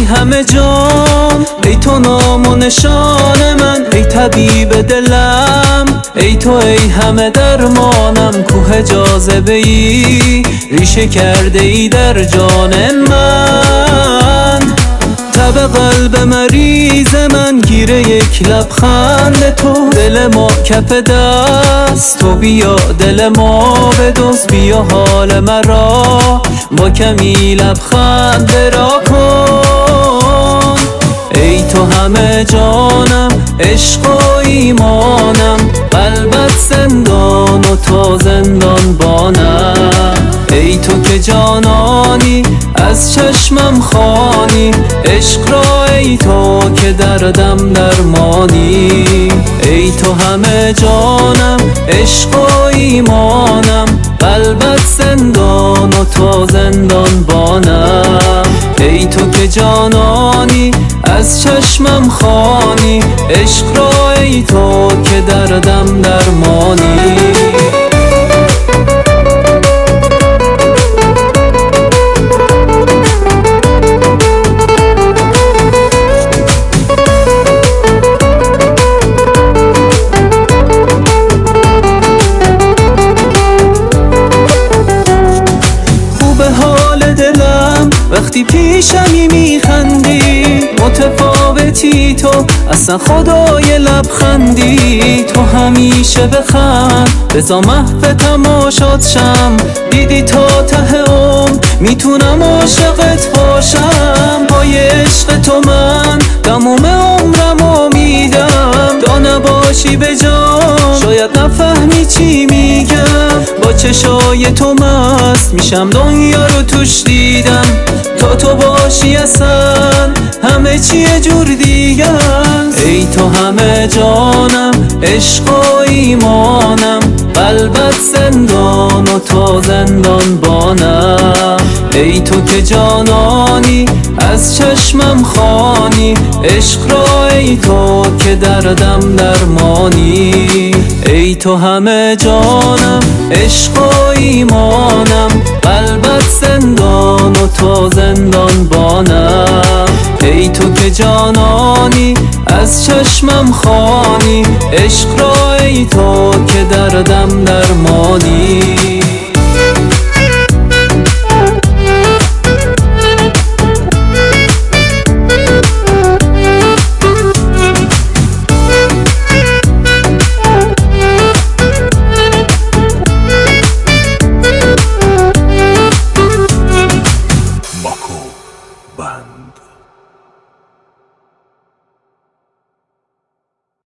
همه جان، ای تو نام و نشان من، ای طبیب دلم، ای تو ای همه درمانم. کوه جاذبه ای ریشه کرده ای در جان من، تب قلب مریض من گیره یک لبخند تو. دل ما کف دست تو، بیا دل ما بدزد، بیا حال مرا با کمی لبخند را کن. ای تو همه جانم، عشق و ایمانم، قلبت زندان و تو زندان بانم. ای تو که جانانی از چشمم خوانی، عشق را ای تو که دردم درمانی. ای تو همه جانم، عشق و ایمانم، قلبت زندان و تو زندان بانم. ای تو که جانانی از چشمم خوانی، عشق را ای تو که دردم درمانی. وقتی پیشمی میخندی، متفاوتی تو اصلا خدای لبخندی. تو همیشه بخند بزا محو تماشات شم، دیدی تا ته عمر میتونم عاشقت باشم. پای عشق تو من تموم عمرمو میدم، تا نباشی به جان شاید نفهمی چی میگم. با چشای تو مست میشم، دنیا رو توش دیدم. تا تو باشی اصلا همه چی یه جور دیگه است. ای تو همه جانم، عشق و ایمانم، قلبت زندان و تو زندان بانم. ای تو که جانانی از چشمم خوانی، عشق را ای تو که دردم درمانی. ای تو همه جانم، عشق و ایمانم، قلبت زندان و تو زندان بانم. ای تو که جانانی از چشمم خوانی، عشق را ای تو که دردم درمانی. Mako Band.